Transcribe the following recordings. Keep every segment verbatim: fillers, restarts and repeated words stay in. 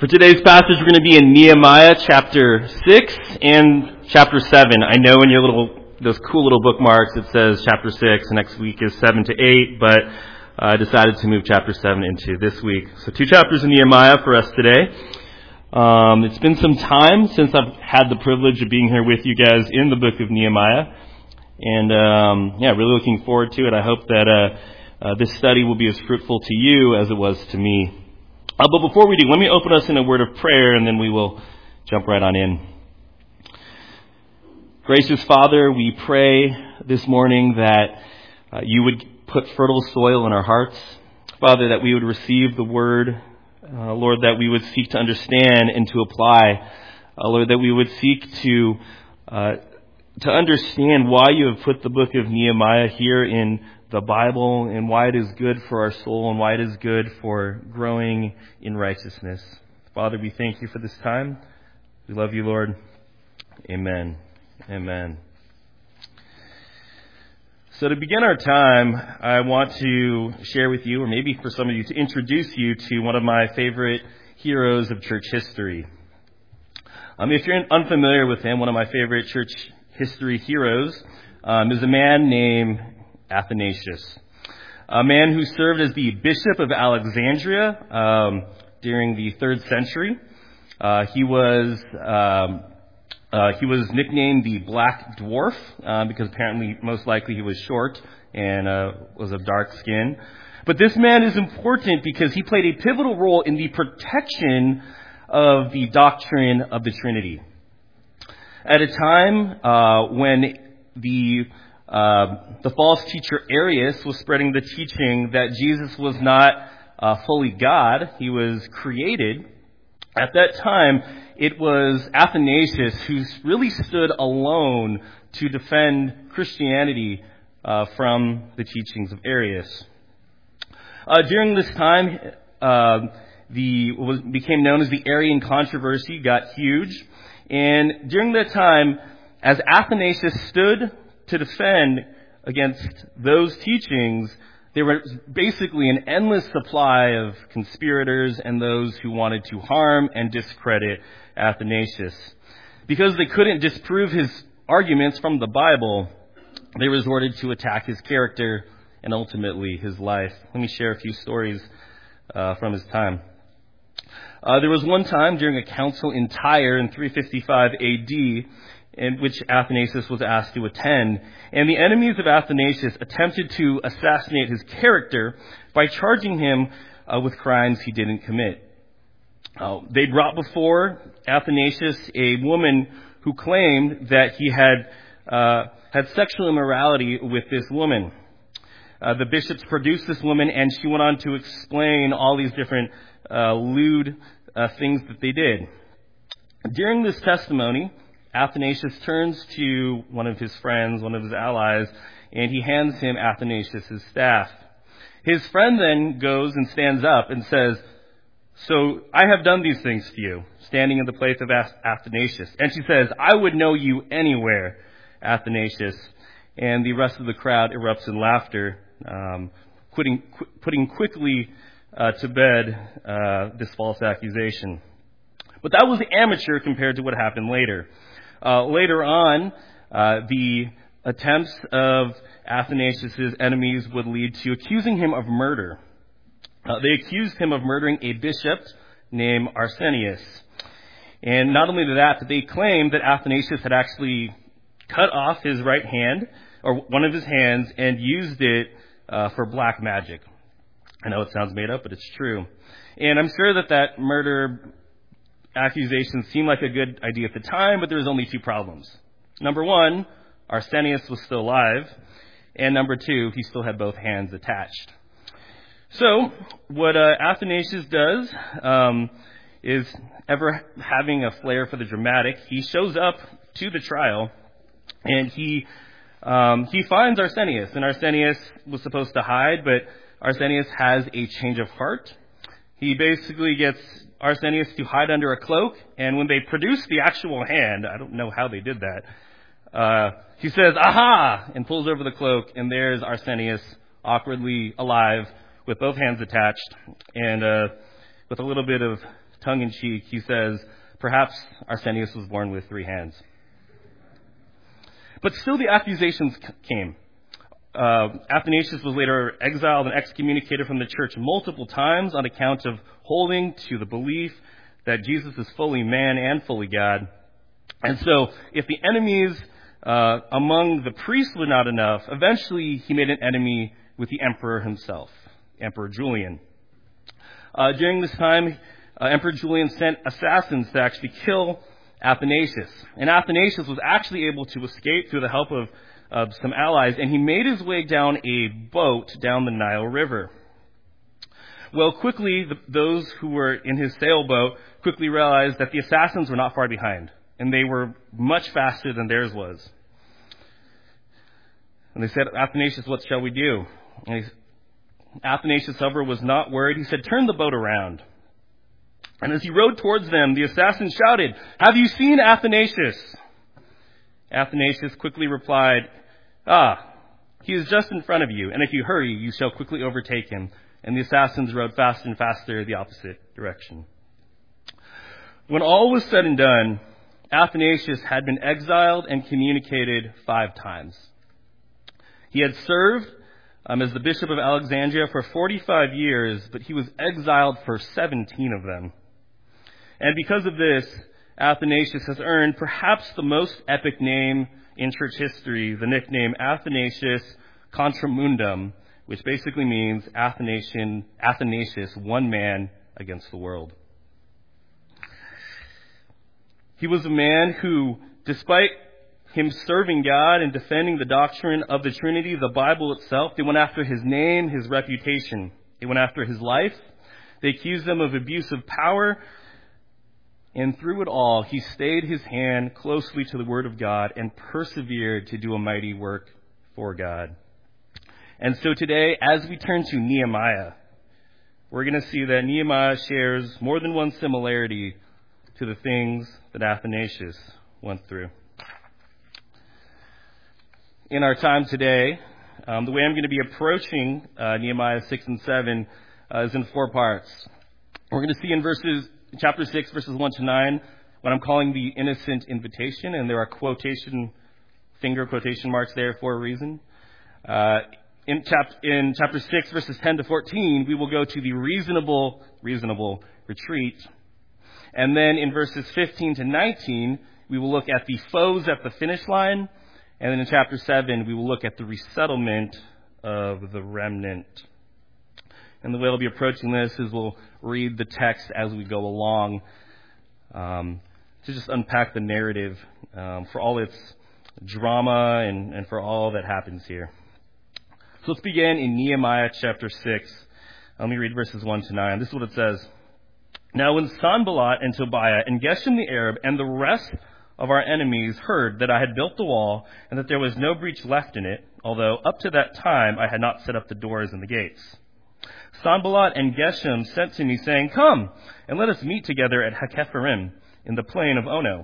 For today's passage, we're going to be in Nehemiah chapter six and chapter seven. I know in your little, those cool little bookmarks it says chapter six, next week is seven to eight, but I decided to move chapter seven into this week. So two chapters in Nehemiah for us today. Um, it's been some time since I've had the privilege of being here with you guys in the book of Nehemiah. And um, yeah, really looking forward to it. I hope that uh, uh, this study will be as fruitful to you as it was to me. Uh, but before we do, let me open us in a word of prayer, and then we will jump right on in. Gracious Father, we pray this morning that uh, you would put fertile soil in our hearts. Father, that we would receive the word. Uh, Lord, that we would seek to understand and to apply. Uh, Lord, that we would seek to uh, to understand why you have put the book of Nehemiah here in the Bible, and why it is good for our soul, and why it is good for growing in righteousness. Father, we thank you for this time. We love you, Lord. Amen. Amen. So to begin our time, I want to share with you, or maybe for some of you, to introduce you to one of my favorite heroes of church history. Um, if you're unfamiliar with him, one of my favorite church history heroes um, is a man named Athanasius, a man who served as the Bishop of Alexandria um, during the third century. Uh, he was um, uh, he was nicknamed the Black Dwarf uh, because apparently, most likely, he was short and uh, was of dark skin. But this man is important because he played a pivotal role in the protection of the doctrine of the Trinity. At a time uh, when the Uh, the false teacher Arius was spreading the teaching that Jesus was not uh, fully God, he was created. At that time, it was Athanasius who really stood alone to defend Christianity uh, from the teachings of Arius. Uh, during this time, uh, the what was, became known as the Arian controversy got huge, and during that time, as Athanasius stood to defend against those teachings, there was basically an endless supply of conspirators and those who wanted to harm and discredit Athanasius. Because they couldn't disprove his arguments from the Bible, they resorted to attack his character and ultimately his life. Let me share a few stories uh, from his time. Uh, there was one time during a council in Tyre in three fifty-five A D in which Athanasius was asked to attend. And the enemies of Athanasius attempted to assassinate his character by charging him uh, with crimes he didn't commit. Uh, they brought before Athanasius a woman who claimed that he had uh, had sexual immorality with this woman. Uh, the bishops produced this woman, and she went on to explain all these different uh, lewd uh, things that they did. During this testimony, Athanasius turns to one of his friends, one of his allies, and he hands him Athanasius' staff. His friend then goes and stands up and says, "So I have done these things to you," standing in the place of Athanasius. And she says, "I would know you anywhere, Athanasius." And the rest of the crowd erupts in laughter, um, quitting, qu- putting quickly uh, to bed uh, this false accusation. But that was amateur compared to what happened later. Uh, later on, uh, the attempts of Athanasius' enemies would lead to accusing him of murder. Uh, they accused him of murdering a bishop named Arsenius. And not only that, but they claimed that Athanasius had actually cut off his right hand, or one of his hands, and used it uh, for black magic. I know it sounds made up, but it's true. And I'm sure that that murder accusations seemed like a good idea at the time, but there was only two problems. Number one, Arsenius was still alive, and number two, he still had both hands attached. So, what uh, Athanasius does um, is, ever having a flair for the dramatic, he shows up to the trial, and he um, he finds Arsenius, and Arsenius was supposed to hide, but Arsenius has a change of heart. He basically gets Arsenius to hide under a cloak, and when they produce the actual hand, I don't know how they did that, uh, he says, "Aha!" and pulls over the cloak, and there's Arsenius, awkwardly alive, with both hands attached, and uh, with a little bit of tongue-in-cheek, he says, perhaps Arsenius was born with three hands. But still the accusations came. Uh, Athanasius was later exiled and excommunicated from the church multiple times on account of holding to the belief that Jesus is fully man and fully God. And so, if the enemies uh, among the priests were not enough, eventually he made an enemy with the emperor himself, Emperor Julian. Uh, during this time, uh, Emperor Julian sent assassins to actually kill Athanasius. And Athanasius was actually able to escape through the help of, of some allies, and he made his way down a boat down the Nile River. Well, quickly, the, those who were in his sailboat quickly realized that the assassins were not far behind, and they were much faster than theirs was. And they said, Athanasius, what shall we do? And he, Athanasius, however, was not worried. He said, turn the boat around. And as he rowed towards them, the assassins shouted, have you seen Athanasius? Athanasius quickly replied, ah, he is just in front of you, and if you hurry, you shall quickly overtake him. And the assassins rowed faster and faster the opposite direction. When all was said and done, Athanasius had been exiled and communicated five times. He had served um, as the Bishop of Alexandria for forty-five years, but he was exiled for seventeen of them. And because of this, Athanasius has earned perhaps the most epic name in church history, the nickname Athanasius Contra Mundum, which basically means Athanasian, Athanasius, one man against the world. He was a man who, despite him serving God and defending the doctrine of the Trinity, the Bible itself, they went after his name, his reputation. They went after his life. They accused him of abuse of power. And through it all, he stayed his hand closely to the Word of God and persevered to do a mighty work for God. And so today, as we turn to Nehemiah, we're going to see that Nehemiah shares more than one similarity to the things that Athanasius went through. In our time today, um, the way I'm going to be approaching uh, Nehemiah six and seven uh, is in four parts. We're going to see in verses, chapter six, verses one to nine, what I'm calling the innocent invitation, and there are quotation, finger quotation marks there for a reason. Uh, in, chap- in chapter six, verses ten to fourteen, we will go to the reasonable, reasonable retreat. And then in verses fifteen to nineteen, we will look at the foes at the finish line. And then in chapter seven, we will look at the resettlement of the remnant. And the way I'll be approaching this is we'll read the text as we go along um, to just unpack the narrative um, for all its drama and, and for all that happens here. So let's begin in Nehemiah chapter six. Let me read verses one to nine. This is what it says. Now when Sanballat and Tobiah and Geshem the Arab and the rest of our enemies heard that I had built the wall and that there was no breach left in it, although up to that time I had not set up the doors and the gates, Sanballat and Geshem sent to me, saying, come, and let us meet together at Hakkephirim in the plain of Ono.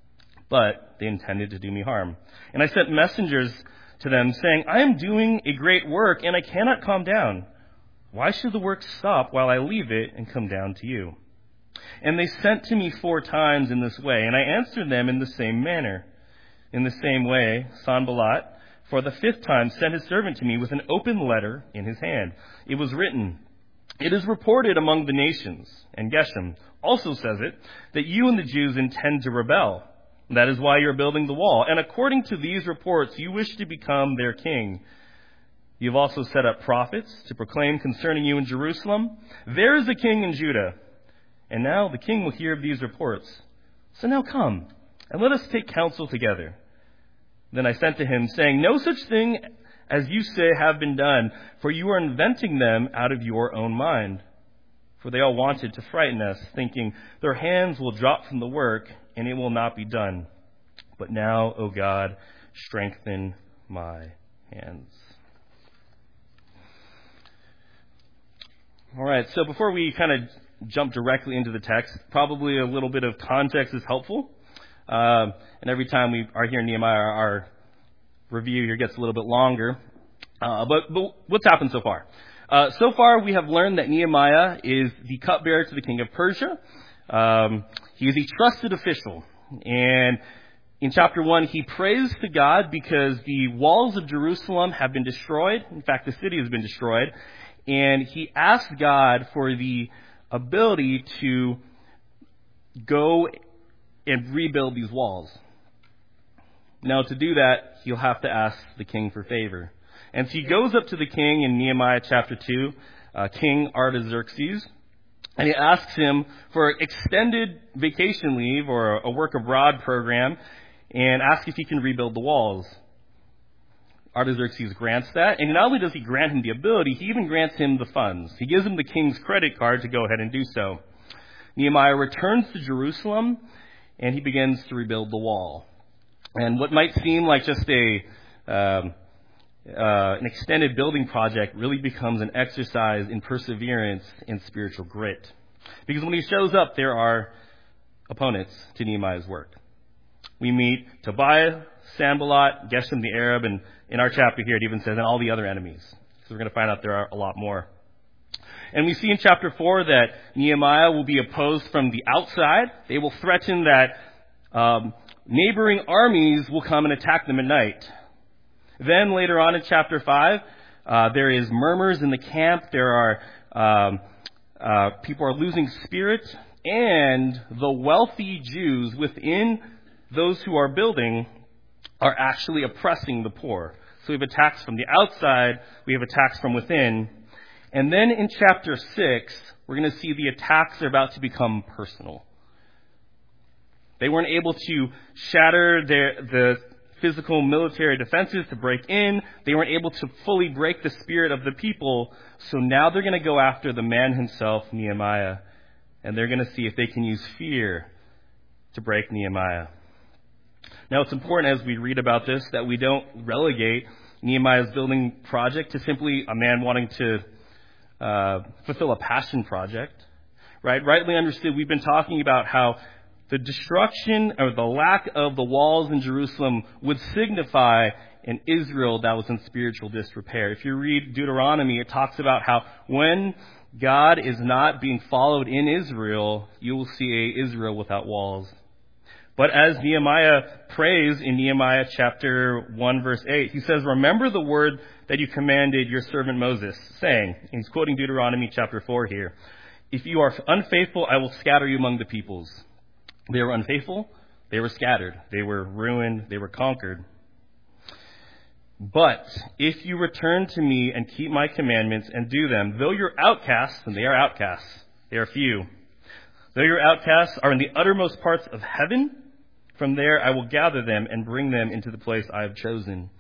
But they intended to do me harm. And I sent messengers to them, saying, I am doing a great work, and I cannot calm down. Why should the work stop while I leave it and come down to you? And they sent to me four times in this way, and I answered them in the same manner. In the same way, Sanballat, for the fifth time, sent his servant to me with an open letter in his hand. It was written, it is reported among the nations, and Geshem also says it, that you and the Jews intend to rebel. That is why you're building the wall. And according to these reports, you wish to become their king. You have also set up prophets to proclaim concerning you in Jerusalem, there is a king in Judah. And now the king will hear of these reports. So now come, and let us take counsel together. Then I sent to him, saying, no such thing as you say have been done, for you are inventing them out of your own mind. For they all wanted to frighten us, thinking, their hands will drop from the work, and it will not be done. But now, O God, strengthen my hands. All right, so before we kind of jump directly into the text, probably a little bit of context is helpful. Um, and every time we are here in Nehemiah, our, our review here gets a little bit longer. Uh, but, but what's happened so far? Uh, so far, we have learned that Nehemiah is the cupbearer to the king of Persia. Um, he is a trusted official. And in chapter one, he prays to God because the walls of Jerusalem have been destroyed. In fact, the city has been destroyed. And he asks God for the ability to go and rebuild these walls. Now, to do that, he'll have to ask the king for favor. And so he goes up to the king in Nehemiah chapter two, uh, King Artaxerxes, and he asks him for extended vacation leave or a work abroad program and asks if he can rebuild the walls. Artaxerxes grants that, and not only does he grant him the ability, he even grants him the funds. He gives him the king's credit card to go ahead and do so. Nehemiah returns to Jerusalem, and he begins to rebuild the wall. And what might seem like just a um, uh, an extended building project really becomes an exercise in perseverance and spiritual grit. Because when he shows up, there are opponents to Nehemiah's work. We meet Tobiah, Sanballat, Geshem the Arab, and in our chapter here it even says, and all the other enemies. So we're going to find out there are a lot more. And we see in chapter four that Nehemiah will be opposed from the outside. They will threaten that um, neighboring armies will come and attack them at night. Then later on in chapter five, uh, there is murmurs in the camp. There are um, uh, people are losing spirit, and the wealthy Jews within those who are building are actually oppressing the poor. So we have attacks from the outside. We have attacks from within. And then in chapter six, we're going to see the attacks are about to become personal. They weren't able to shatter their, the physical military defenses to break in. They weren't able to fully break the spirit of the people. So now they're going to go after the man himself, Nehemiah. And they're going to see if they can use fear to break Nehemiah. Now it's important as we read about this that we don't relegate Nehemiah's building project to simply a man wanting to uh, fulfill a passion project. Right? Rightly understood, we've been talking about how the destruction or the lack of the walls in Jerusalem would signify an Israel that was in spiritual disrepair. If you read Deuteronomy, it talks about how when God is not being followed in Israel, you will see a Israel without walls. But as Nehemiah prays in Nehemiah chapter one, verse eight, he says, "Remember the word that you commanded your servant Moses, saying," and he's quoting Deuteronomy chapter four here, "If you are unfaithful, I will scatter you among the peoples." They were unfaithful, they were scattered, they were ruined, they were conquered. "But if you return to me and keep my commandments and do them, though you're outcasts," and they are outcasts, they are few, "though your outcasts are in the uttermost parts of heaven, from there I will gather them and bring them into the place I have chosen."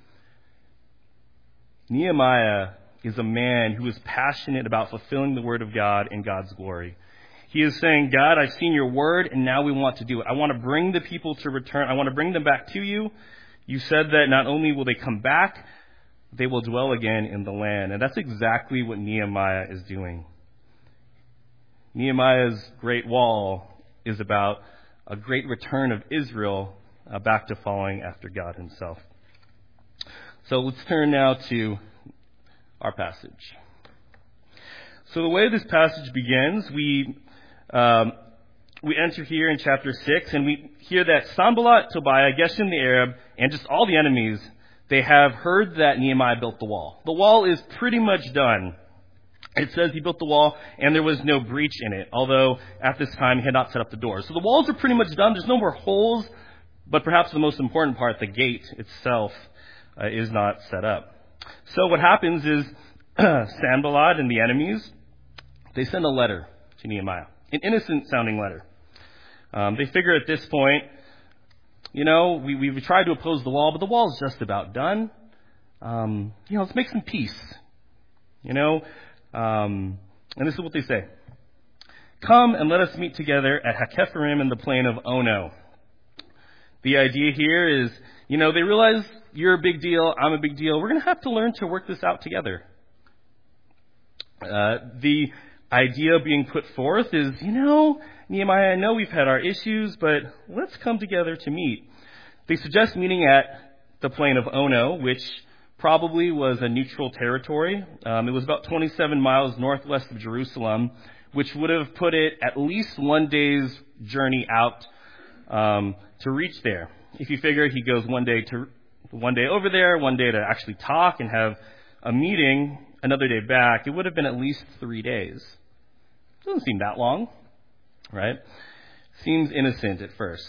Nehemiah is a man who is passionate about fulfilling the word of God in God's glory. He is saying, "God, I've seen your word, and now we want to do it. I want to bring the people to return. I want to bring them back to you. You said that not only will they come back, they will dwell again in the land." And that's exactly what Nehemiah is doing. Nehemiah's great wall is about a great return of Israel uh, back to following after God himself. So let's turn now to our passage. So the way this passage begins, we um, we enter here in chapter six, and we hear that Sanballat, Tobiah, Geshem the Arab, and just all the enemies, they have heard that Nehemiah built the wall. The wall is pretty much done. It says he built the wall, and there was no breach in it, although at this time he had not set up the doors. So the walls are pretty much done. There's no more holes, but perhaps the most important part, the gate itself, uh, is not set up. So what happens is Sanballat and the enemies, they send a letter to Nehemiah, an innocent-sounding letter. Um, they figure at this point, you know, we, we've tried to oppose the wall, but the wall's just about done. Um, you know, let's make some peace. You know, um, and this is what they say. "Come and let us meet together at Hakephirim in the plain of Ono." The idea here is, you know, they realize you're a big deal, I'm a big deal. We're going to have to learn to work this out together. Uh, the idea being put forth is, you know, Nehemiah, I know we've had our issues, but let's come together to meet. They suggest meeting at the plain of Ono, which probably was a neutral territory. Um, it was about twenty-seven miles northwest of Jerusalem, which would have put it at least one day's journey out um, to reach there. If you figure he goes one day to one day over there, one day to actually talk and have a meeting, another day back, it would have been at least three days. Doesn't seem that long, right? Seems innocent at first.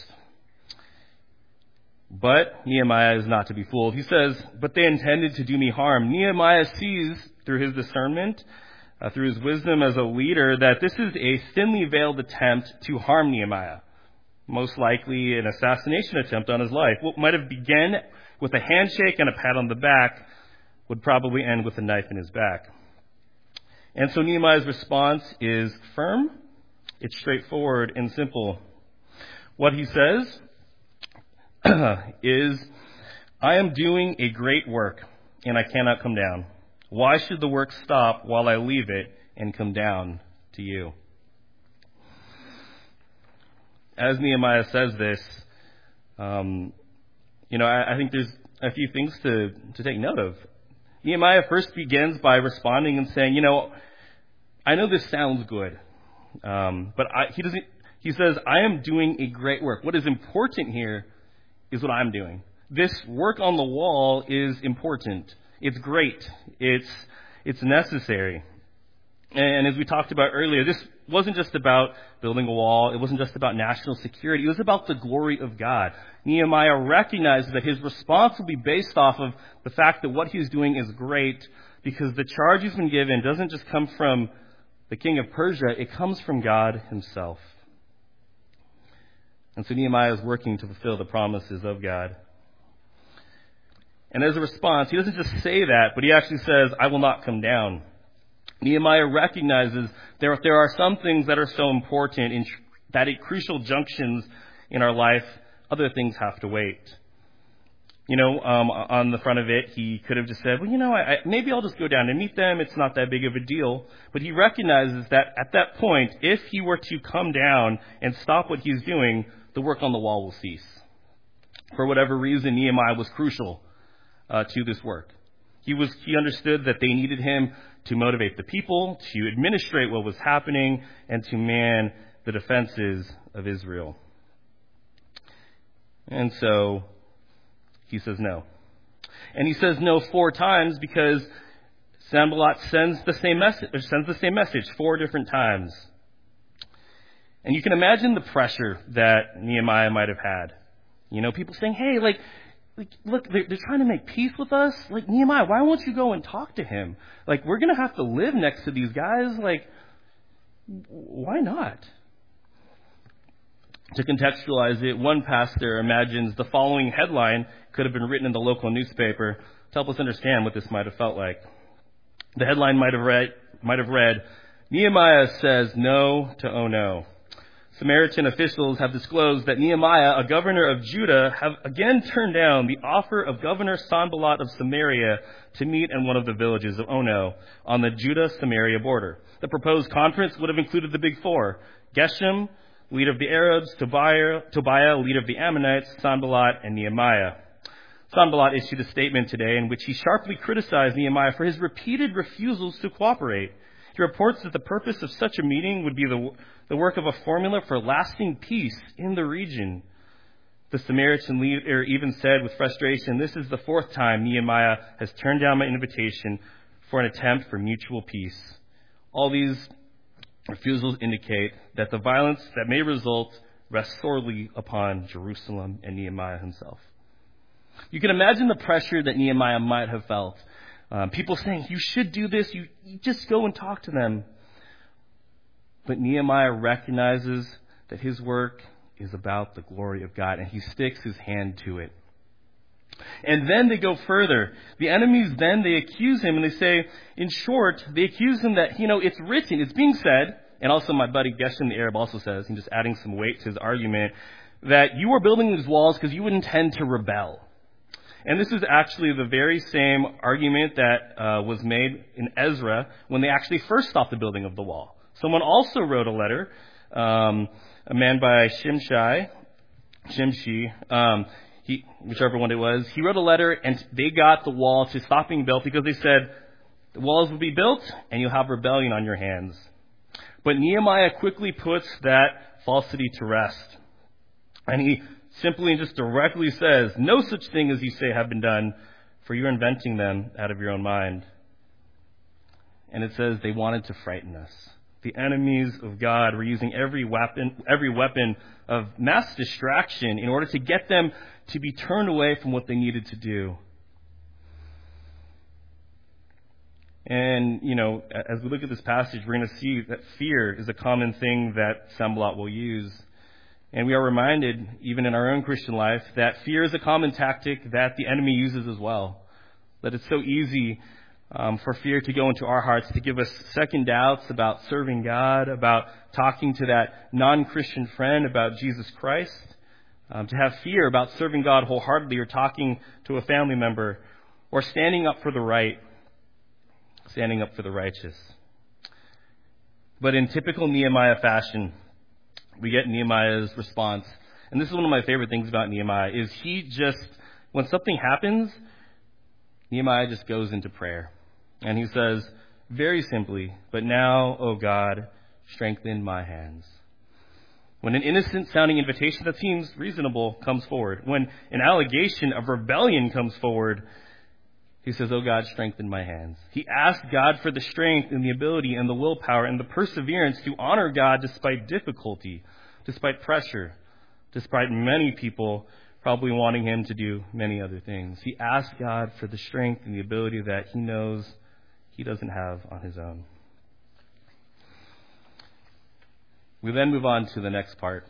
But Nehemiah is not to be fooled. He says, but they intended to do me harm. Nehemiah sees through his discernment, uh, through his wisdom as a leader, that this is a thinly veiled attempt to harm Nehemiah. Most likely an assassination attempt on his life. What might have begun with a handshake and a pat on the back would probably end with a knife in his back. And so Nehemiah's response is firm, it's straightforward and simple. What he says is, I am doing a great work, and I cannot come down. Why should the work stop while I leave it and come down to you? As Nehemiah says this, um, you know, I, I think there's a few things to, to take note of. Nehemiah first begins by responding and saying, you know, I know this sounds good, um, but I, he doesn't. He says, I am doing a great work. What is important here is what I'm doing. This work on the wall is important. It's great. It's it's necessary. And as we talked about earlier, this wasn't just about building a wall. It wasn't just about national security. It was about the glory of God. Nehemiah recognizes that his response will be based off of the fact that what he's doing is great, because the charge he's been given doesn't just come from the king of Persia. It comes from God himself. And so Nehemiah is working to fulfill the promises of God. And as a response, he doesn't just say that, but he actually says, I will not come down. Nehemiah recognizes there, there are some things that are so important in, that at crucial junctions in our life, other things have to wait. You know, um, on the front of it, he could have just said, well, you know, I, I, maybe I'll just go down and meet them. It's not that big of a deal. But he recognizes that at that point, if he were to come down and stop what he's doing, the work on the wall will cease. For whatever reason, Nehemiah was crucial uh, to this work. He was he understood that they needed him to motivate the people, to administrate what was happening, and to man the defenses of Israel. And so he says no. And he says no four times because Sanballat sends the same message, or sends the same message four different times. And you can imagine the pressure that Nehemiah might have had. You know, people saying, hey, like, like look, they're, they're trying to make peace with us. Like, Nehemiah, why won't you go and talk to him? Like, we're going to have to live next to these guys. Like, why not? To contextualize it, one pastor imagines the following headline could have been written in the local newspaper to help us understand what this might have felt like. The headline might have read, might have read, Nehemiah says no to oh no. Samaritan officials have disclosed that Nehemiah, a governor of Judah, have again turned down the offer of Governor Sanballat of Samaria to meet in one of the villages of Ono on the Judah-Samaria border. The proposed conference would have included the Big Four: Geshem, leader of the Arabs; Tobiah, Tobiah, leader of the Ammonites; Sanballat, and Nehemiah. Sanballat issued a statement today in which he sharply criticized Nehemiah for his repeated refusals to cooperate. He reports that the purpose of such a meeting would be the, the work of a formula for lasting peace in the region. The Samaritan leader even said with frustration, this is the fourth time Nehemiah has turned down my invitation for an attempt for mutual peace. All these refusals indicate that the violence that may result rests sorely upon Jerusalem and Nehemiah himself. You can imagine the pressure that Nehemiah might have felt. Um, people saying, you should do this, you, you just go and talk to them. But Nehemiah recognizes that his work is about the glory of God, and he sticks his hand to it. And then they go further. The enemies then, they accuse him, and they say, in short, they accuse him that, you know, it's written, it's being said, and also my buddy Geshem the Arab also says, he's just adding some weight to his argument, that you are building these walls because you would intend to rebel. And this is actually the very same argument that uh, was made in Ezra when they actually first stopped the building of the wall. Someone also wrote a letter, um, a man by Shimshai, Shimshi, um, he, whichever one it was. He wrote a letter, and they got the wall to stop being built because they said the walls will be built, and you'll have rebellion on your hands. But Nehemiah quickly puts that falsity to rest. And he simply and just directly says, no such thing as you say have been done, for you're inventing them out of your own mind. And it says they wanted to frighten us. The enemies of God were using every weapon, every weapon of mass distraction in order to get them to be turned away from what they needed to do. And, you know, as we look at this passage, we're going to see that fear is a common thing that Sanballat will use. And we are reminded, even in our own Christian life, that fear is a common tactic that the enemy uses as well. That it's so easy um, for fear to go into our hearts, to give us second doubts about serving God, about talking to that non-Christian friend about Jesus Christ, um, to have fear about serving God wholeheartedly or talking to a family member, or standing up for the right, standing up for the righteous. But in typical Nehemiah fashion, we get Nehemiah's response. And this is one of my favorite things about Nehemiah, is he just, when something happens, Nehemiah just goes into prayer. And he says, very simply, but now, O God, strengthen my hands. When an innocent-sounding invitation that seems reasonable comes forward, when an allegation of rebellion comes forward, he says, oh God, strengthen my hands. He asked God for the strength and the ability and the willpower and the perseverance to honor God despite difficulty, despite pressure, despite many people probably wanting him to do many other things. He asked God for the strength and the ability that he knows he doesn't have on his own. We then move on to the next part.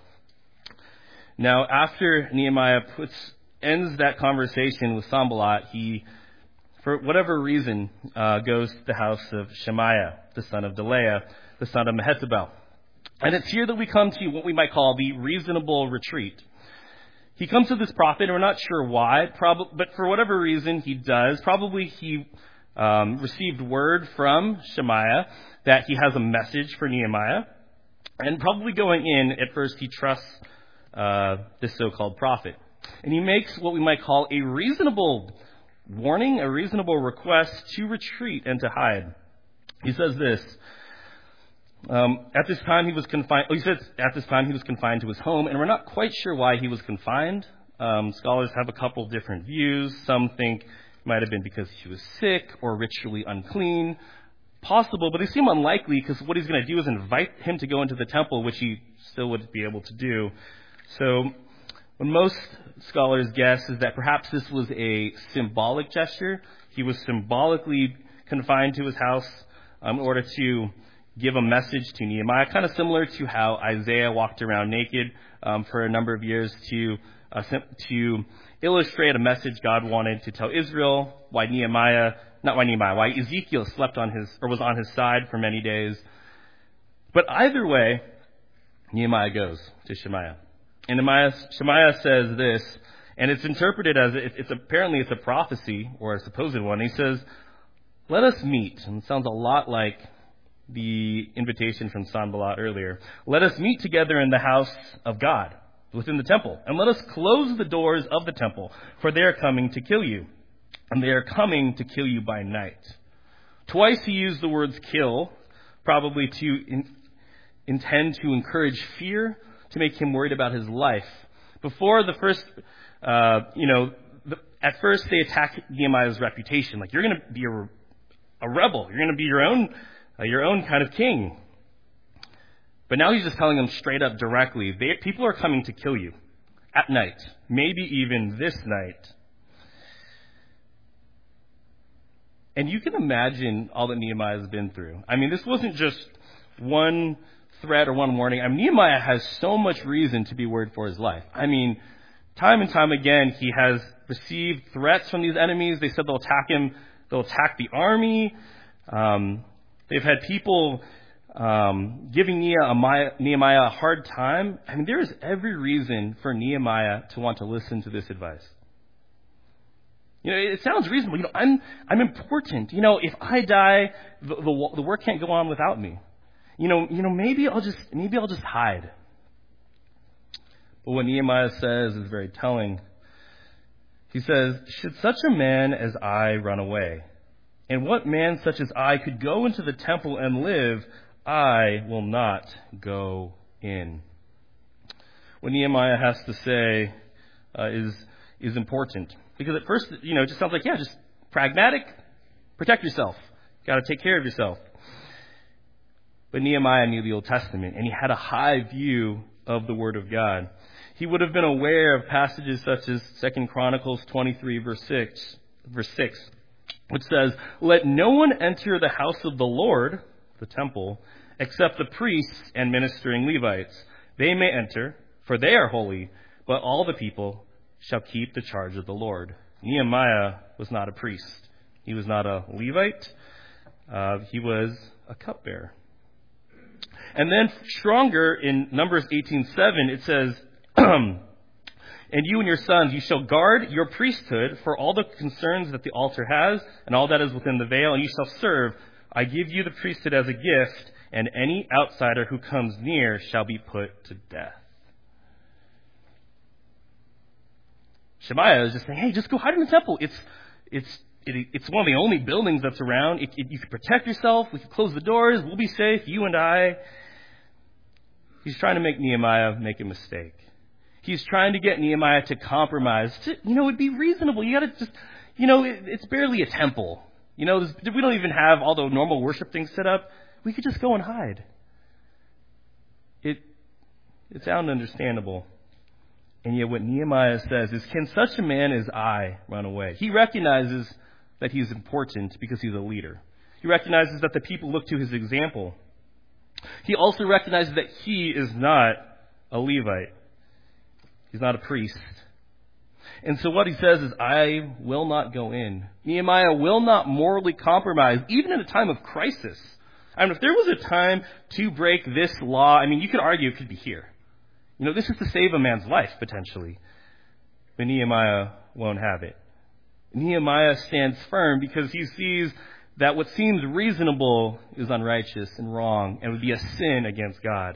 Now, after Nehemiah puts ends that conversation with Sanballat, he, for whatever reason, uh, goes to the house of Shemaiah, the son of Delaiah, the son of Mehetabel. And it's here that we come to what we might call the reasonable retreat. He comes to this prophet, and we're not sure why, prob- but for whatever reason he does. Probably he um, received word from Shemaiah that he has a message for Nehemiah. And probably going in, at first he trusts uh, this so-called prophet. And he makes what we might call a reasonable warning, a reasonable request to retreat and to hide. He says this, um, at this time he was confined, oh, he says at this time he was confined to his home, and we're not quite sure why he was confined. Um, scholars have a couple different views. Some think it might have been because he was sick or ritually unclean. Possible, but they seem unlikely because what he's going to do is invite him to go into the temple, which he still would be able to do. So what most scholars guess is that perhaps this was a symbolic gesture. He was symbolically confined to his house um, in order to give a message to Nehemiah, kind of similar to how Isaiah walked around naked um, for a number of years to uh, to illustrate a message God wanted to tell Israel, why Nehemiah, not why Nehemiah, why Ezekiel slept on his, or was on his side for many days. But either way, Nehemiah goes to Shemaiah. And Nehemiah, Shemaiah says this, and it's interpreted as, it's, it's apparently it's a prophecy, or a supposed one. He says, let us meet. And it sounds a lot like the invitation from Sanballat earlier. Let us meet together in the house of God, within the temple, and let us close the doors of the temple, for they are coming to kill you, and they are coming to kill you by night. Twice he used the words kill, probably to in, intend to encourage fear, to make him worried about his life. Before the first, uh, you know, the, at first they attack Nehemiah's reputation, like you're going to be a, a rebel, you're going to be your own, uh, your own kind of king. But now he's just telling them straight up directly, they, people are coming to kill you at night, maybe even this night. And you can imagine all that Nehemiah has been through. I mean, this wasn't just one threat or one warning. I mean, Nehemiah has so much reason to be worried for his life. I mean, time and time again, he has received threats from these enemies. They said they'll attack him. They'll attack the army. Um, they've had people um, giving Nehemiah, Nehemiah a hard time. I mean, there is every reason for Nehemiah to want to listen to this advice. You know, it sounds reasonable. You know, I'm I'm important. You know, if I die, the, the the work can't go on without me. You know, you know, maybe I'll just maybe I'll just hide. But what Nehemiah says is very telling. He says, "Should such a man as I run away? And what man such as I could go into the temple and live? I will not go in. What Nehemiah has to say uh, is is important. Because at first, you know, it just sounds like, yeah, just pragmatic, protect yourself. Got to take care of yourself. But Nehemiah knew the Old Testament, and he had a high view of the Word of God. He would have been aware of passages such as Second Chronicles twenty-three, verse six, verse six, which says, "Let no one enter the house of the Lord," the temple, "except the priests and ministering Levites. They may enter, for they are holy, but all the people shall keep the charge of the Lord." Nehemiah was not a priest. He was not a Levite. Uh, he was a cupbearer. And then stronger in Numbers eighteen seven, it says, "And you and your sons, you shall guard your priesthood for all the concerns that the altar has and all that is within the veil, and you shall serve. I give you the priesthood as a gift, and any outsider who comes near shall be put to death." Shemaiah is just saying, hey, just go hide in the temple. It's it's it, it's one of the only buildings that's around. It, it, you can protect yourself. We can close the doors. We'll be safe, you and I. He's trying to make Nehemiah make a mistake. He's trying to get Nehemiah to compromise. To, you know, it'd be reasonable. You got to just, you know, it, it's barely a temple. You know, we don't even have all the normal worship things set up. We could just go and hide. It it sounds understandable. And yet what Nehemiah says is, can such a man as I run away? He recognizes that he's important because he's a leader. He recognizes that the people look to his example. He also recognizes that he is not a Levite. He's not a priest. And so what he says is, I will not go in. Nehemiah will not morally compromise, even in a time of crisis. I mean, if there was a time to break this law, I mean, you could argue it could be here. You know, this is to save a man's life, potentially. But Nehemiah won't have it. Nehemiah stands firm because he sees that what seems reasonable is unrighteous and wrong and would be a sin against God.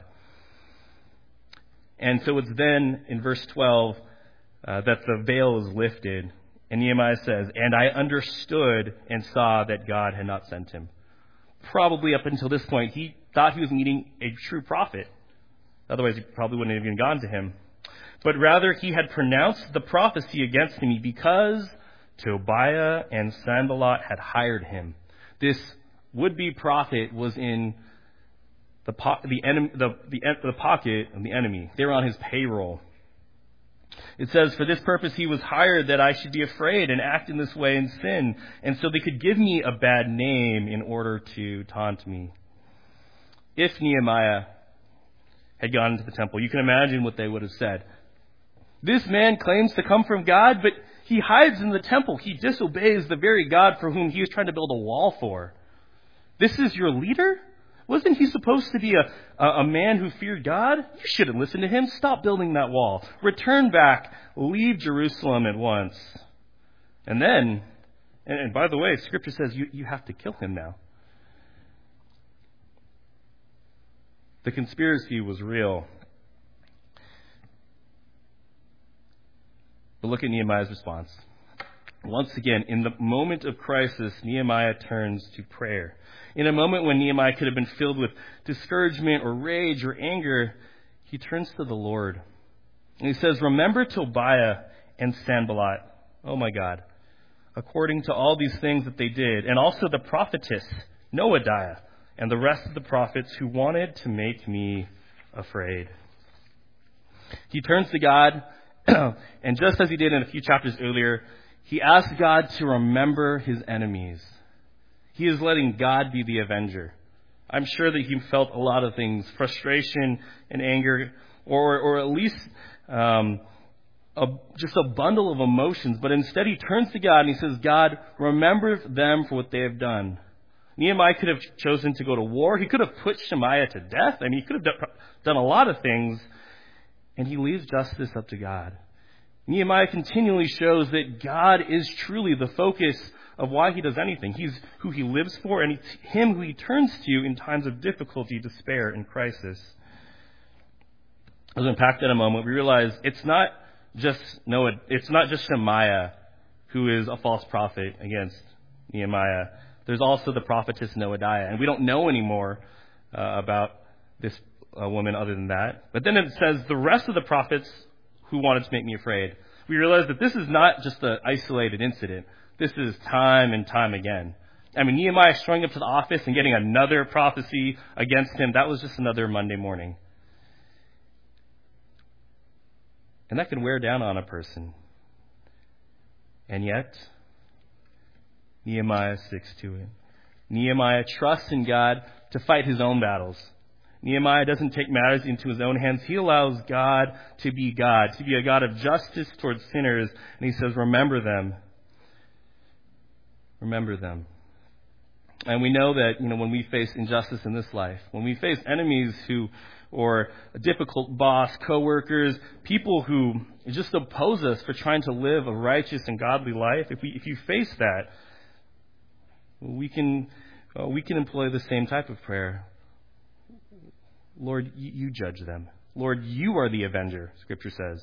And so it's then in verse twelve uh, that the veil is lifted. And Nehemiah says, "And I understood and saw that God had not sent him." Probably up until this point, he thought he was meeting a true prophet. Otherwise, he probably wouldn't have even gone to him. But rather, he had pronounced the prophecy against him because Tobiah and Sanballat had hired him. This would-be prophet was in the po- the, enemy, the, the, the pocket of the enemy. They were on his payroll. It says, "For this purpose he was hired, that I should be afraid and act in this way and sin, and so they could give me a bad name in order to taunt me." If Nehemiah had gone into the temple, you can imagine what they would have said. This man claims to come from God, but he hides in the temple. He disobeys the very God for whom he was trying to build a wall for. This is your leader? Wasn't he supposed to be a, a, a man who feared God? You shouldn't listen to him. Stop building that wall. Return back. Leave Jerusalem at once. And then, and, and by the way, Scripture says you, you have to kill him now. The conspiracy was real. But look at Nehemiah's response. Once again, in the moment of crisis, Nehemiah turns to prayer. In a moment when Nehemiah could have been filled with discouragement or rage or anger, he turns to the Lord. And he says, "Remember Tobiah and Sanballat, oh my God, according to all these things that they did, and also the prophetess Noadiah, and the rest of the prophets who wanted to make me afraid." He turns to God, and just as he did in a few chapters earlier, he asks God to remember his enemies. He is letting God be the avenger. I'm sure that he felt a lot of things, frustration and anger, or or at least um, a, just a bundle of emotions. But instead he turns to God and he says, "God, remember them for what they have done." Nehemiah could have chosen to go to war. He could have put Shemaiah to death. I mean, he could have done a lot of things. And he leaves justice up to God. Nehemiah continually shows that God is truly the focus of why he does anything. He's who he lives for, and it's him who he turns to in times of difficulty, despair, and crisis. As we unpack that in a moment, we realize it's not just Noah, it's not just Shemaiah who is a false prophet against Nehemiah. There's also the prophetess Noadiah, and we don't know anymore uh, about this uh, woman other than that. But then it says the rest of the prophets who wanted to make me afraid. We realize that this is not just an isolated incident. This is time and time again. I mean, Nehemiah showing up to the office and getting another prophecy against him, that was just another Monday morning. And that can wear down on a person. And yet, Nehemiah sticks to it. Nehemiah trusts in God to fight his own battles. Nehemiah doesn't take matters into his own hands. He allows God to be God, to be a God of justice towards sinners. And he says, remember them. Remember them. And we know that, you know, when we face injustice in this life, when we face enemies who, or a difficult boss, coworkers, people who just oppose us for trying to live a righteous and godly life, if we, if you face that, we can, uh, we can employ the same type of prayer. Lord, you, you judge them. Lord, you are the avenger, Scripture says.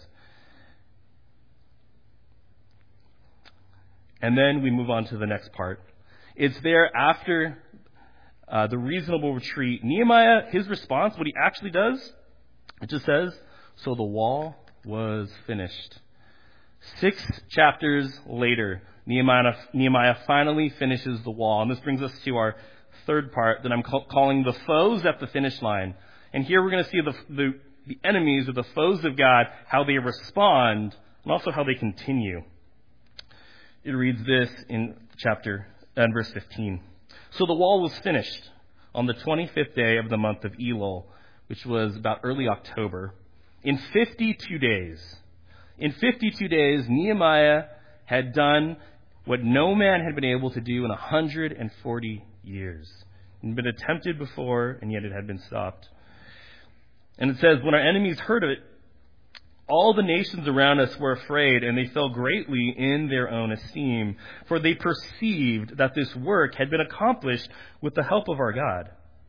And then we move on to the next part. It's there after uh, the reasonable retreat. Nehemiah, his response, what he actually does, it just says, so the wall was finished. Six chapters later, Nehemiah, Nehemiah finally finishes the wall. And this brings us to our third part that I'm call, calling the foes at the finish line. And here we're going to see the, the, the enemies or the foes of God, how they respond, and also how they continue. It reads this in chapter and verse fifteen. So the wall was finished on the twenty-fifth day of the month of Elul, which was about early October, in fifty-two days. In fifty-two days, Nehemiah had done what no man had been able to do in one hundred forty years. It had been attempted before, and yet it had been stopped. And it says, when our enemies heard of it, all the nations around us were afraid, and they fell greatly in their own esteem, for they perceived that this work had been accomplished with the help of our God.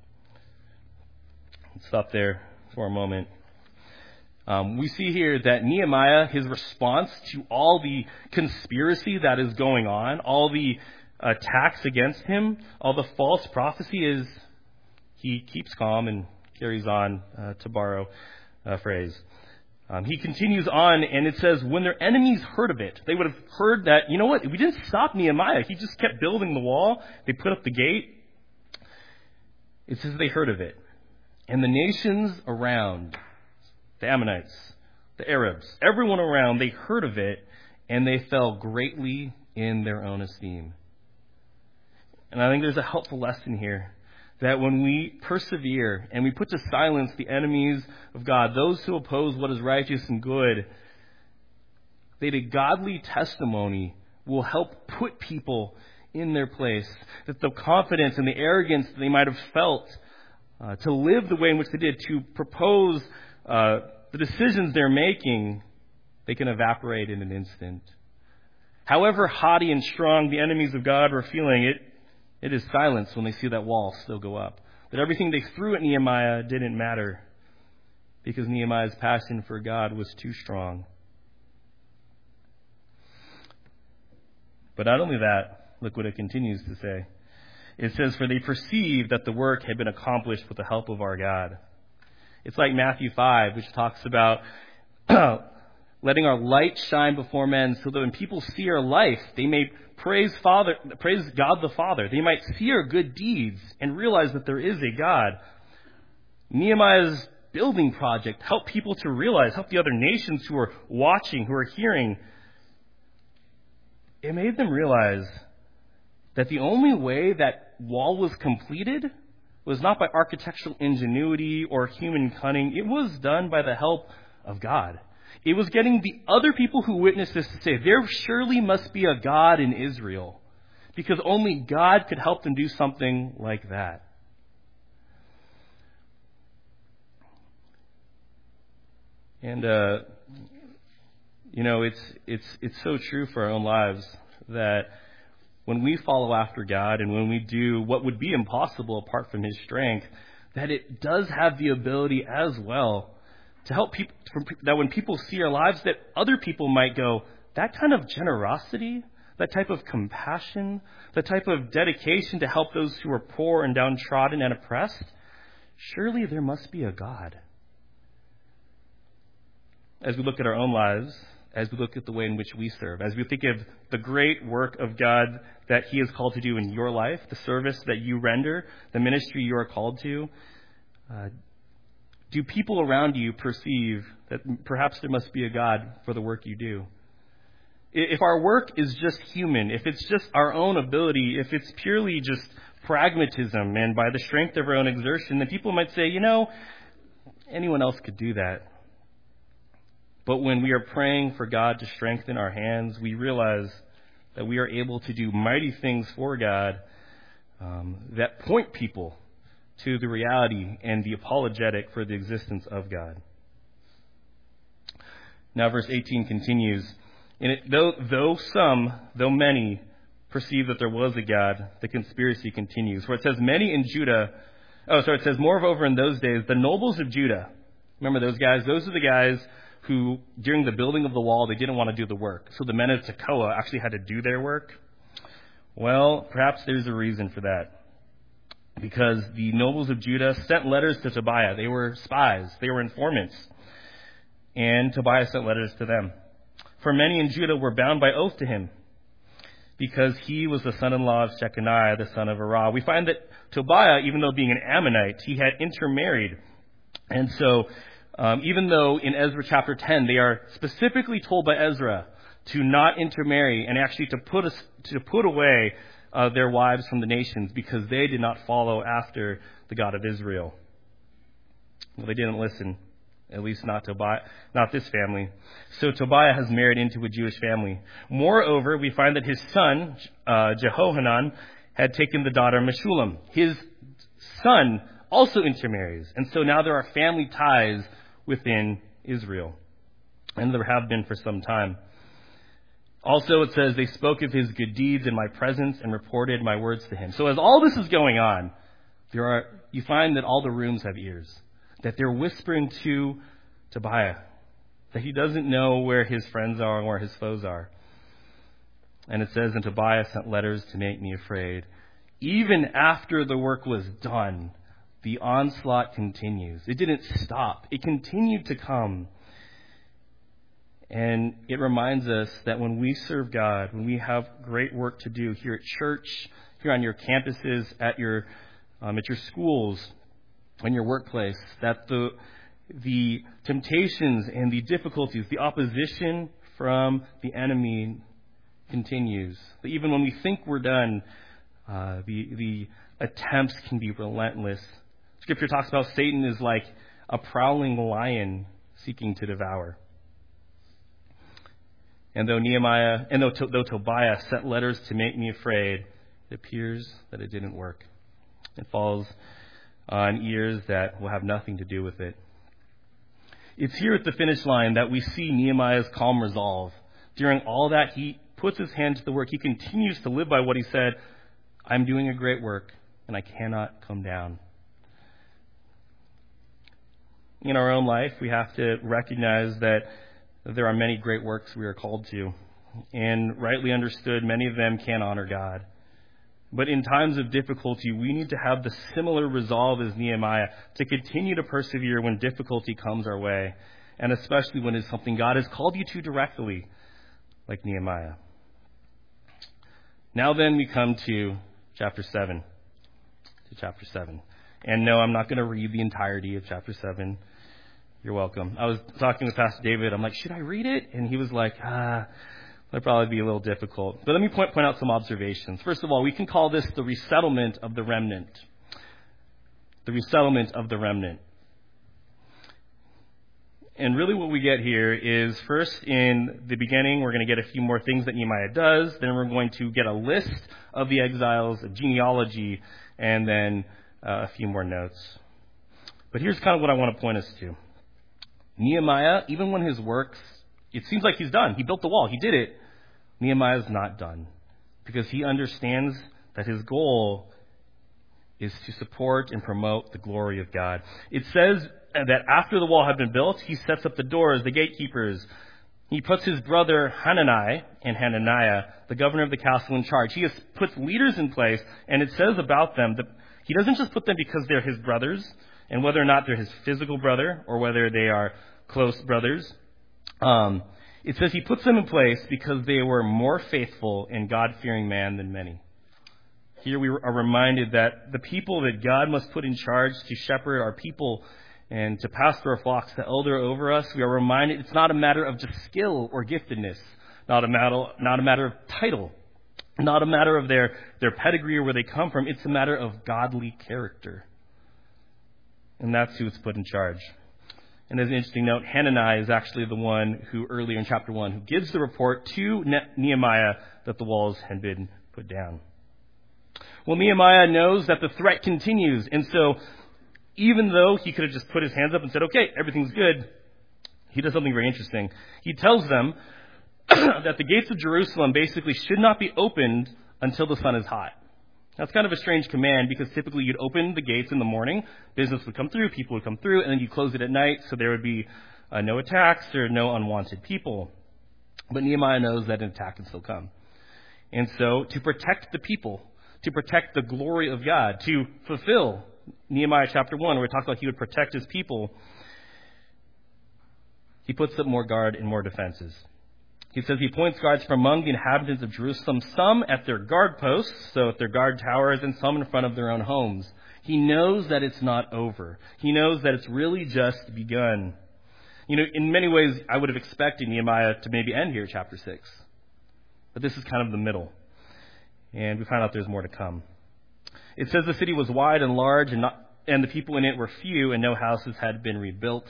Let's stop there for a moment. Um, we see here that Nehemiah, his response to all the conspiracy that is going on, all the attacks against him, all the false prophecy, is he keeps calm and carries on, uh, to borrow a phrase. Um, he continues on, and it says, when their enemies heard of it, they would have heard that, you know what, we didn't stop Nehemiah. He just kept building the wall. They put up the gate. It says they heard of it. And the nations around, the Ammonites, the Arabs, everyone around, they heard of it, and they fell greatly in their own esteem. And I think there's a helpful lesson here, that when we persevere and we put to silence the enemies of God, those who oppose what is righteous and good, that a godly testimony will help put people in their place. That the confidence and the arrogance that they might have felt uh, to live the way in which they did, to propose uh, the decisions they're making, they can evaporate in an instant. However haughty and strong the enemies of God were feeling, it It is silence when they see that wall still go up. That everything they threw at Nehemiah didn't matter because Nehemiah's passion for God was too strong. But not only that, look what it continues to say. It says, for they perceived that the work had been accomplished with the help of our God. It's like Matthew five, which talks about letting our light shine before men so that when people see our life, they may praise Father, praise God the Father. They might see our good deeds and realize that there is a God. Nehemiah's building project helped people to realize, helped the other nations who are watching, who are hearing. It made them realize that the only way that wall was completed was not by architectural ingenuity or human cunning. It was done by the help of God. It was getting the other people who witnessed this to say, there surely must be a God in Israel, because only God could help them do something like that. And, uh, you know, it's, it's, it's so true for our own lives that when we follow after God and when we do what would be impossible apart from His strength, that it does have the ability as well to help people, that when people see our lives, that other people might go, that kind of generosity, that type of compassion, that type of dedication to help those who are poor and downtrodden and oppressed, surely there must be a God. As we look at our own lives, as we look at the way in which we serve, as we think of the great work of God that he is called to do in your life, the service that you render, the ministry you are called to, uh, do people around you perceive that perhaps there must be a God for the work you do? If our work is just human, if it's just our own ability, if it's purely just pragmatism and by the strength of our own exertion, then people might say, you know, anyone else could do that. But when we are praying for God to strengthen our hands, we realize that we are able to do mighty things for God um, that point people to the reality and the apologetic for the existence of God. Now verse eighteen continues, and it, though, though some, though many, perceive that there was a God, the conspiracy continues. For it says, many in Judah, oh, sorry, it says, moreover in those days, the nobles of Judah, remember those guys? Those are the guys who, during the building of the wall, they didn't want to do the work. So the men of Tekoa actually had to do their work. Well, perhaps there's a reason for that. Because the nobles of Judah sent letters to Tobiah. They were spies. They were informants. And Tobiah sent letters to them. For many in Judah were bound by oath to him, because he was the son-in-law of Shechaniah, the son of Arah. We find that Tobiah, even though being an Ammonite, he had intermarried. And so, um, even though in Ezra chapter ten, they are specifically told by Ezra to not intermarry and actually to put us, to put away uh, their wives from the nations because they did not follow after the God of Israel. Well, they didn't listen. At least not Tobiah, not this family. So Tobiah has married into a Jewish family. Moreover, we find that his son, uh, Jehohanan, had taken the daughter Meshullam. His son also intermarries. And so now there are family ties within Israel. And there have been for some time. Also, it says, they spoke of his good deeds in my presence and reported my words to him. So as all this is going on, there are you find that all the rooms have ears. That they're whispering to Tobiah, that he doesn't know where his friends are and where his foes are. And it says, and Tobiah sent letters to make me afraid. Even after the work was done, the onslaught continues. It didn't stop. It continued to come. And it reminds us that when we serve God, when we have great work to do here at church, here on your campuses, at your um, at your schools, in your workplace, that the the temptations and the difficulties, the opposition from the enemy continues. That even when we think we're done, uh, the the attempts can be relentless. Scripture talks about Satan is like a prowling lion seeking to devour. And though Nehemiah, and though, though Tobiah sent letters to make me afraid, it appears that it didn't work. It falls on ears that will have nothing to do with it. It's here at the finish line that we see Nehemiah's calm resolve. During all that, he puts his hand to the work. He continues to live by what he said, I'm doing a great work, and I cannot come down. In our own life, we have to recognize that there are many great works we are called to. And rightly understood, many of them can honor God. But in times of difficulty, we need to have the similar resolve as Nehemiah to continue to persevere when difficulty comes our way, and especially when it's something God has called you to directly, like Nehemiah. Now then, we come to chapter seven. To chapter seven. And no, I'm not going to read the entirety of chapter seven. You're welcome. I was talking with Pastor David. I'm like, should I read it? And he was like, ah... That'd probably be a little difficult. But let me point, point out some observations. First of all, we can call this the resettlement of the remnant. The resettlement of the remnant. And really what we get here is first in the beginning, we're going to get a few more things that Nehemiah does. Then we're going to get a list of the exiles, a genealogy, and then uh, a few more notes. But here's kind of what I want to point us to. Nehemiah, even when his works, it seems like he's done. He built the wall. He did it. Nehemiah is not done because he understands that his goal is to support and promote the glory of God. It says that after the wall had been built, he sets up the doors, the gatekeepers. He puts his brother Hanani and Hananiah, the governor of the castle, in charge. He has puts leaders in place, and it says about them that he doesn't just put them because they're his brothers And whether or not they're his physical brother or whether they are close brothers, um, it says he puts them in place because they were more faithful and God-fearing man than many. Here we are reminded that the people that God must put in charge to shepherd our people and to pastor our flocks, to elder over us, we are reminded it's not a matter of just skill or giftedness, not a matter, not a matter of title, not a matter of their, their pedigree or where they come from. It's a matter of godly character. And that's who is put in charge. And as an interesting note, Hananiah is actually the one who, earlier in chapter one, who gives the report to ne- Nehemiah that the walls had been put down. Well, Nehemiah knows that the threat continues, and so even though he could have just put his hands up and said, okay, everything's good, he does something very interesting. He tells them that the gates of Jerusalem basically should not be opened until the sun is hot. That's kind of a strange command because typically you'd open the gates in the morning, business would come through, people would come through, and then you close it at night so there would be uh, no attacks or no unwanted people. But Nehemiah knows that an attack can still come. And so to protect the people, to protect the glory of God, to fulfill Nehemiah chapter one, where it talks about he would protect his people, he puts up more guard and more defenses. He says he appoints guards from among the inhabitants of Jerusalem, some at their guard posts, so at their guard towers, and some in front of their own homes. He knows that it's not over. He knows that it's really just begun. You know, in many ways, I would have expected Nehemiah to maybe end here, chapter six. But this is kind of the middle. And we find out there's more to come. It says the city was wide and large, and, not, and the people in it were few, and no houses had been rebuilt.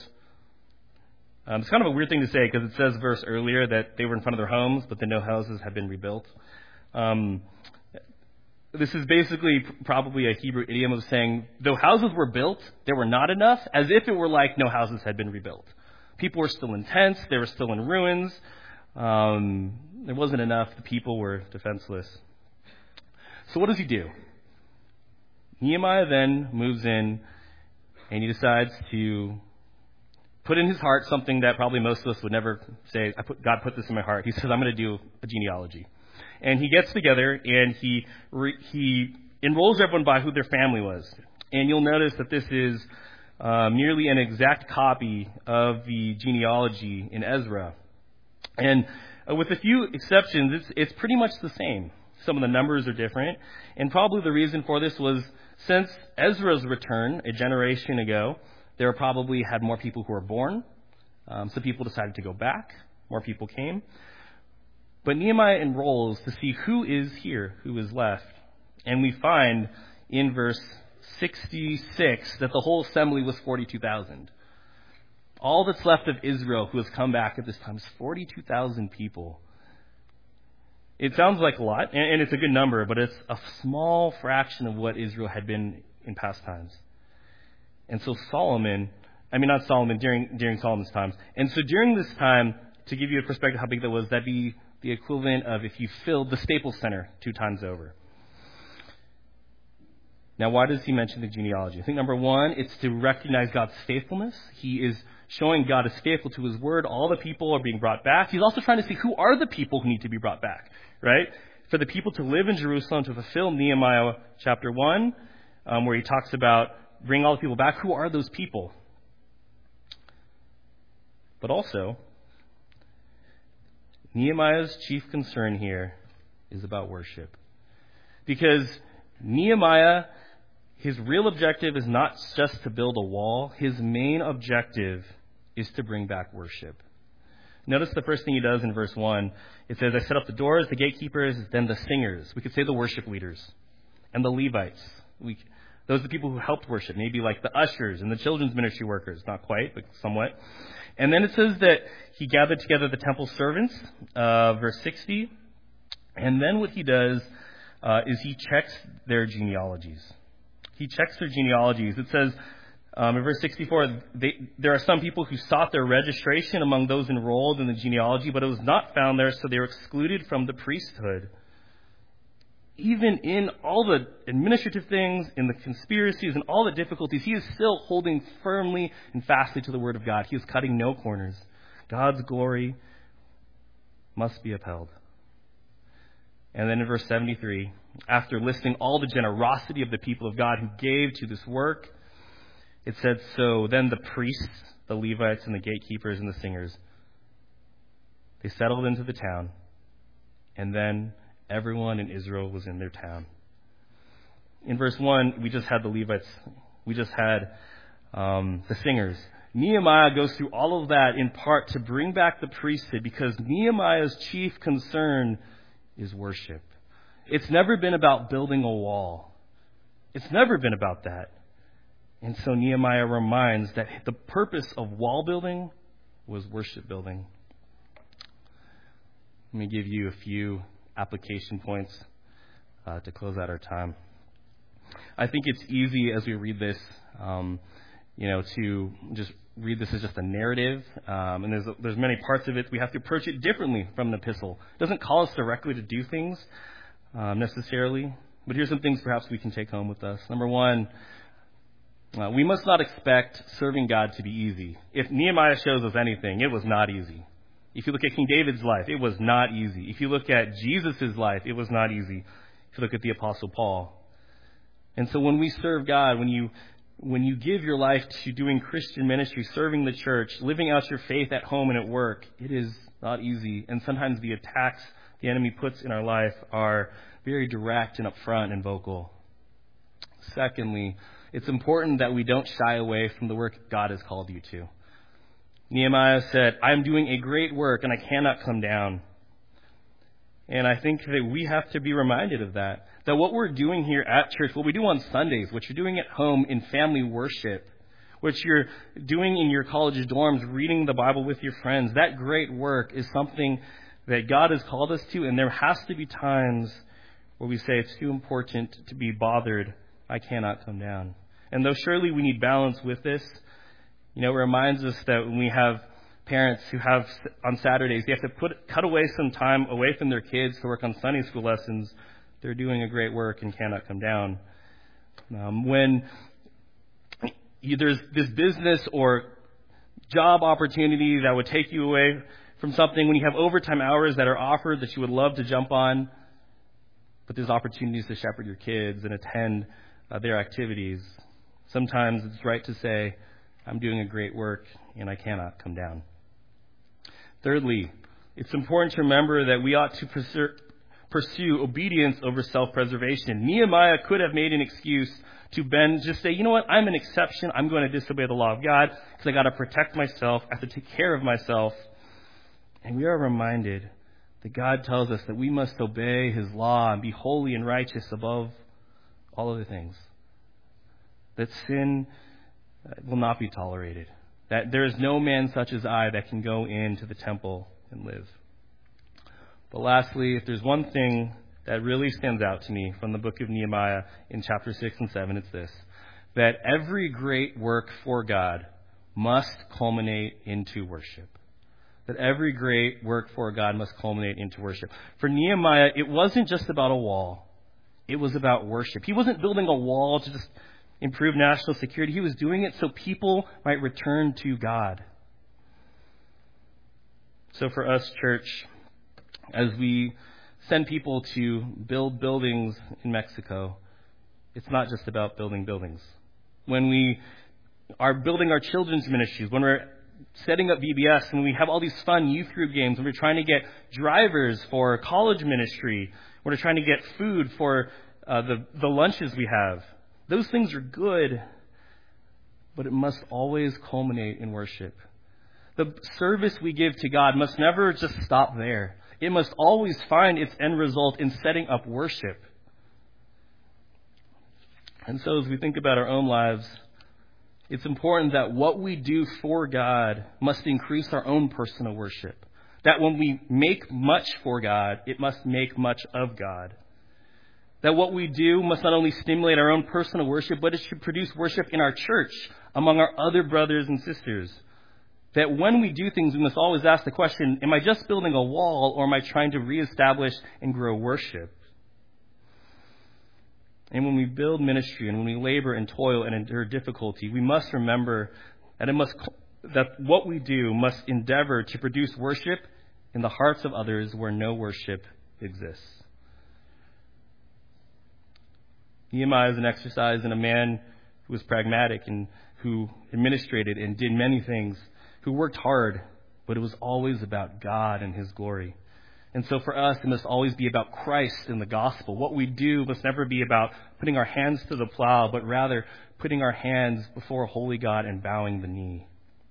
Um, it's kind of a weird thing to say because it says verse earlier that they were in front of their homes, but then no houses had been rebuilt. Um, this is basically probably a Hebrew idiom of saying, though houses were built, there were not enough, as if it were like no houses had been rebuilt. People were still in tents, they were still in ruins. Um, there wasn't enough, the people were defenseless. So what does he do? Nehemiah then moves in and he decides to put in his heart something that probably most of us would never say, I put, God put this in my heart. He says, I'm going to do a genealogy. And he gets together and he re, he enrolls everyone by who their family was. And you'll notice that this is uh, merely an exact copy of the genealogy in Ezra. And uh, with a few exceptions, it's, it's pretty much the same. Some of the numbers are different. And probably the reason for this was since Ezra's return a generation ago, there probably had more people who were born. Um, some people decided to go back. More people came. But Nehemiah enrolls to see who is here, who is left. And we find in verse sixty-six that the whole assembly was forty-two thousand. All that's left of Israel who has come back at this time is forty-two thousand people. It sounds like a lot, and, and it's a good number, but it's a small fraction of what Israel had been in past times. And so Solomon, I mean not Solomon, during during Solomon's times. And so during this time, to give you a perspective how big that was, that'd be the equivalent of if you filled the Staples Center two times over. Now, why does he mention the genealogy? I think number one, it's to recognize God's faithfulness. He is showing God is faithful to his word. All the people are being brought back. He's also trying to see who are the people who need to be brought back, right? For the people to live in Jerusalem, to fulfill Nehemiah chapter one, um, where he talks about bring all the people back. Who are those people? But also, Nehemiah's chief concern here is about worship. Because Nehemiah, his real objective is not just to build a wall. His main objective is to bring back worship. Notice the first thing he does in verse one. It says, I set up the doors, the gatekeepers, then the singers. We could say the worship leaders and the Levites. We Those are the people who helped worship, maybe like the ushers and the children's ministry workers. Not quite, but somewhat. And then it says that he gathered together the temple servants, uh, verse sixty. And then what he does uh, is he checks their genealogies. He checks their genealogies. It says um, in verse sixty-four, they, there are some people who sought their registration among those enrolled in the genealogy, but it was not found there, so they were excluded from the priesthood. Even in all the administrative things, in the conspiracies and all the difficulties, he is still holding firmly and fastly to the word of God. He is cutting no corners. God's glory must be upheld. And then in verse seventy-three, after listing all the generosity of the people of God who gave to this work, It said, so then the priests, the Levites, and the gatekeepers and the singers, they settled into the town, and then everyone in Israel was in their town. In verse one, we just had the Levites. We just had um, the singers. Nehemiah goes through all of that in part to bring back the priesthood, because Nehemiah's chief concern is worship. It's never been about building a wall. It's never been about that. And so Nehemiah reminds that the purpose of wall building was worship building. Let me give you a few application points uh, to close out our time. I think it's easy as we read this, um, you know, to just read this as just a narrative, um, and there's there's many parts of it. We have to approach it differently from an epistle. It doesn't call us directly to do things um, necessarily, but here's some things perhaps we can take home with us. Number one, uh, we must not expect serving God to be easy. If Nehemiah shows us anything, it was not easy. If you look at King David's life, it was not easy. If you look at Jesus' life, it was not easy. If you look at the Apostle Paul. And so when we serve God, when you when you give your life to doing Christian ministry, serving the church, living out your faith at home and at work, it is not easy. And sometimes the attacks the enemy puts in our life are very direct and upfront and vocal. Secondly, it's important that we don't shy away from the work God has called you to. Nehemiah said, I'm doing a great work and I cannot come down. And I think that we have to be reminded of that. That what we're doing here at church, what we do on Sundays, what you're doing at home in family worship, what you're doing in your college dorms, reading the Bible with your friends, that great work is something that God has called us to. And there has to be times where we say it's too important to be bothered. I cannot come down. And though surely we need balance with this, you know, it reminds us that when we have parents who have on Saturdays, they have to put cut away some time away from their kids to work on Sunday school lessons. They're doing a great work and cannot come down. Um, when you, there's this business or job opportunity that would take you away from something, when you have overtime hours that are offered that you would love to jump on, but there's opportunities to shepherd your kids and attend uh, their activities, sometimes it's right to say, I'm doing a great work and I cannot come down. Thirdly, it's important to remember that we ought to pursue, pursue obedience over self-preservation. Nehemiah could have made an excuse to bend, just say, you know what, I'm an exception. I'm going to disobey the law of God because I got to protect myself. I have to take care of myself. And we are reminded that God tells us that we must obey his law and be holy and righteous above all other things. That sin will not be tolerated. That there is no man such as I that can go into the temple and live. But lastly, if there's one thing that really stands out to me from the book of Nehemiah in chapter six and seven, it's this: that every great work for God must culminate into worship. That every great work for God must culminate into worship. For Nehemiah, it wasn't just about a wall. It was about worship. He wasn't building a wall to just improve national security. He was doing it so people might return to God. So for us, church, as we send people to build buildings in Mexico, it's not just about building buildings. When we are building our children's ministries, when we're setting up V B S, and we have all these fun youth group games, when we're trying to get drivers for college ministry, when we're trying to get food for uh, the, the lunches we have, those things are good, but it must always culminate in worship. The service we give to God must never just stop there. It must always find its end result in setting up worship. And so as we think about our own lives, it's important that what we do for God must increase our own personal worship. That when we make much for God, it must make much of God. That what we do must not only stimulate our own personal worship, but it should produce worship in our church, among our other brothers and sisters. That when we do things, we must always ask the question, am I just building a wall, or am I trying to reestablish and grow worship? And when we build ministry and when we labor and toil and endure difficulty, we must remember that it must that what we do must endeavor to produce worship in the hearts of others where no worship exists. Nehemiah is an exercise in a man who was pragmatic and who administrated and did many things, who worked hard, but it was always about God and his glory. And so for us, it must always be about Christ and the gospel. What we do must never be about putting our hands to the plow, but rather putting our hands before a holy God and bowing the knee.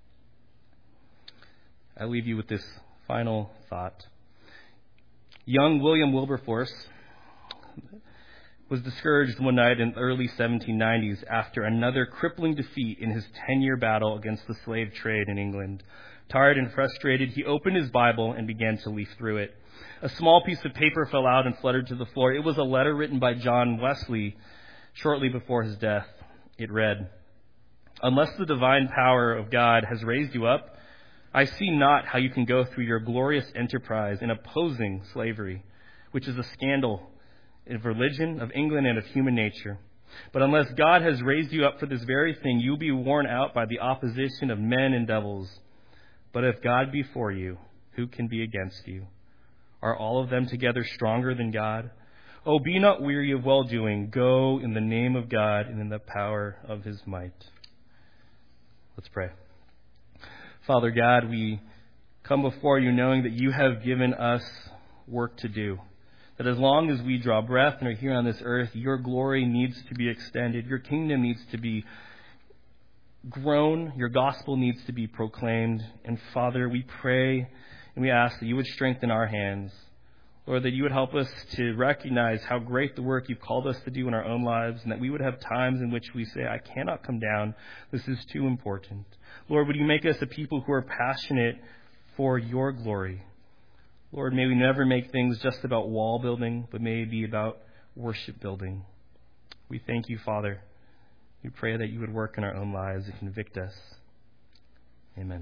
I leave you with this final thought. Young William Wilberforce was discouraged one night in the early seventeen nineties after another crippling defeat in his ten-year battle against the slave trade in England. Tired and frustrated, he opened his Bible and began to leaf through it. A small piece of paper fell out and fluttered to the floor. It was a letter written by John Wesley shortly before his death. It read, "Unless the divine power of God has raised you up, I see not how you can go through your glorious enterprise in opposing slavery, which is a scandal of religion, of England, and of human nature. But unless God has raised you up for this very thing, you'll be worn out by the opposition of men and devils. But if God be for you, who can be against you? Are all of them together stronger than God? Oh, be not weary of well-doing. Go in the name of God and in the power of his might." Let's pray. Father God, we come before you knowing that you have given us work to do. That as long as we draw breath and are here on this earth, your glory needs to be extended. Your kingdom needs to be grown. Your gospel needs to be proclaimed. And Father, we pray and we ask that you would strengthen our hands. Lord, that you would help us to recognize how great the work you've called us to do in our own lives, and that we would have times in which we say, I cannot come down. This is too important. Lord, would you make us a people who are passionate for your glory? Lord, may we never make things just about wall building, but may it be about worship building. We thank you, Father. We pray that you would work in our own lives and convict us. Amen.